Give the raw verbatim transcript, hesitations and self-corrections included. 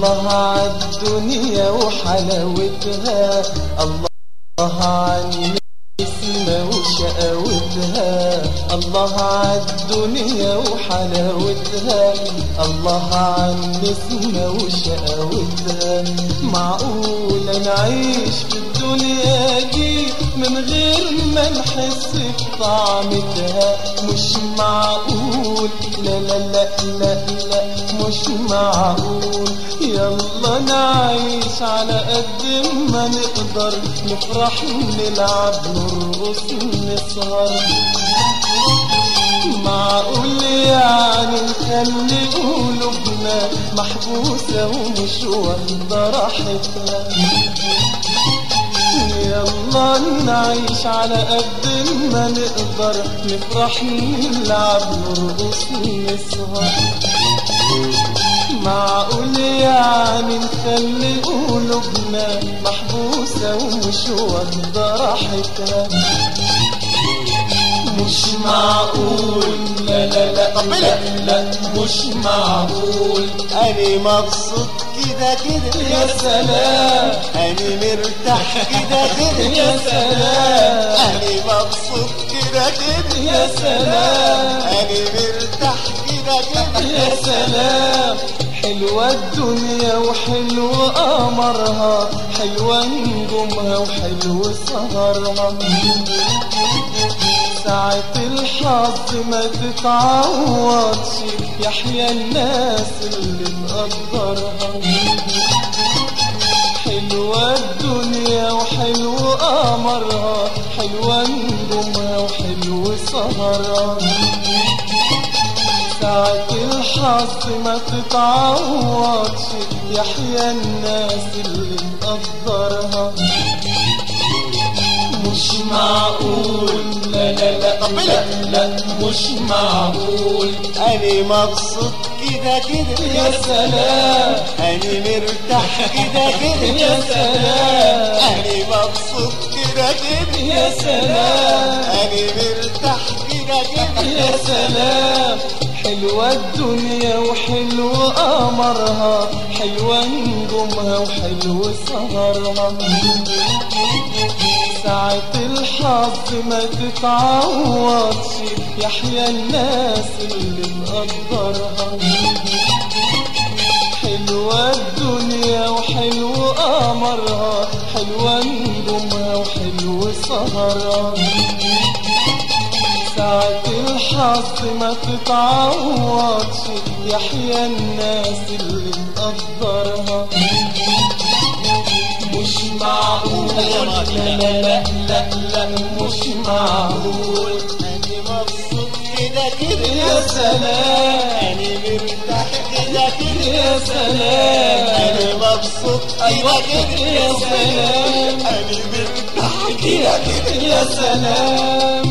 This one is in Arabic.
الله عالدنيا وحلاوتها، الله عن اسمها وشقاوتها، الله عالدنيا وحلاوتها، الله عن اسمها وشقاوتها. معقولة نعيش في الدنيا دي من غير ما نحس بطعمتها؟ مش معقول، لا لا لا لا لا مش معقول. يلا نعيش على قد ما نقدر، نفرح نلعب نرقص نسهر. معقول يعني نخلي قلوبنا محبوسة ومش واخدة راحتها؟ يلا نعيش على قد ما نقدر، نفرح نلعب نرقص نسهر. معقول يعني نخلي قلوبنا محبوسة ومش واخدة راحتها؟ مش معقول، لا لا لا لا لا مش معقول. أنا مبسوط كده كده يا سلام، أنا مرتاح كده كده يا سلام، أنا مبسوط كده كده يا سلام، أنا مرتاح كده كده يا سلام. حلوة الدنيا وحلو قمرها، حلوة نجومها وحلو سهرها. ساعة الحظ ما تتعوضش، يحيى الناس اللي مقدرها. حلوة الدنيا وحلو قمرها، حلوة نجومها وحلو سهرها. ساعة الحظ ما تتعوضش، يحيى الناس اللي مقدرها. مش معقول، لا لا لا لا لا مش معقول. أنا مبسوط كده كده يا سلام، أنا مرتاح كده كده يا سلام، أنا مبسوط كده كده يا سلام، أنا مرتاح كده كده يا سلام. حلوة الدنيا وحلو قمرها، حلوة نجومها وحلو سهرها. ساعة الحظ ما تتعوضش، يحيى الناس اللي مقدرها. حلوة الدنيا وحلو قمرها، حلوة نجومها وحلو سهرها. ساعة الحظ ما تتعوضش، يحيى الناس اللي مقدرها. مش معقول، لا لا لا لا لا مش معقول. أنا مبسوط كده كده يا سلام، أنا مرتاح كده كده يا سلام، أنا مبسوط كده كده يا سلام، أنا مرتاح كده كده يا سلام.